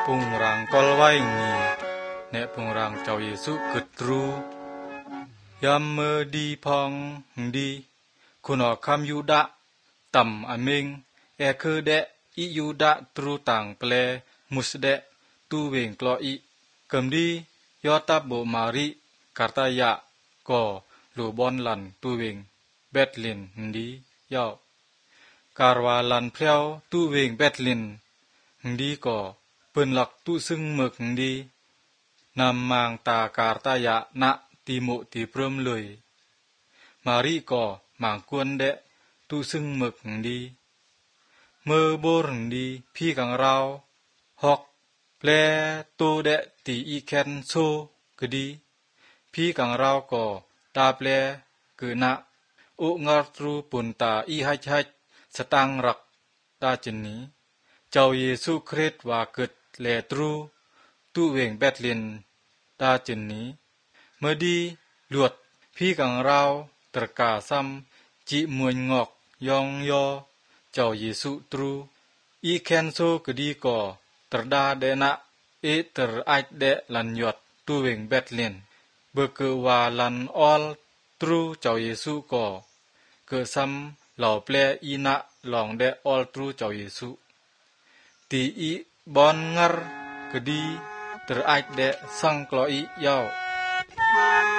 ปุงรังกอลไว้งีเนปุงรังเจ้าเยซูกึดรูยามเมดีพองดีคุณอคำยูดะต่ำอเมงคือเดอิยูดะตรูต่างเปลมุสเดตูเวงกลออีกำดียอตับโบมาริกาตายะก็ลูบอนลันตูเวงเบตลินดียาวการวาลันเพลวตูเวงเบตลินดีก็เปิ้นหลักตุซึ่งหมึกดีนำมางตาการตายะณติโมติพรมเลยมารีก็มางกวนเดะตุซึ่งหมึกดีเมื่อโบรดีพี่กังเราฮอกแปลโตเดะตีอีแคนโซกดีพี่กังเราก็ตาแปลกือนะอุงาตรูปุนตาอีฮัจฮัจสตังรักตาจินนี้เจ้าเยซูคริสต์ว่าเกิดแลตรูตู้เวงเบตลินตาจินนี้เมื่อดีหลวดพี่กังเราตรกาซ้ำจิมวยงอกยองยอเจ้าเยซูตรูอีแคนโซกดีก็ตรดาเดนะตรไอเดลันยอดตู้เวงเบตลินเบกวาลันออลตรูเจ้าเยซูก็เกิดซ้ำเหล่าแปลอีนะลองเดออลตรูเจ้าเยซูตีอีบอนงรกดีตรไอเดสังกลออียาว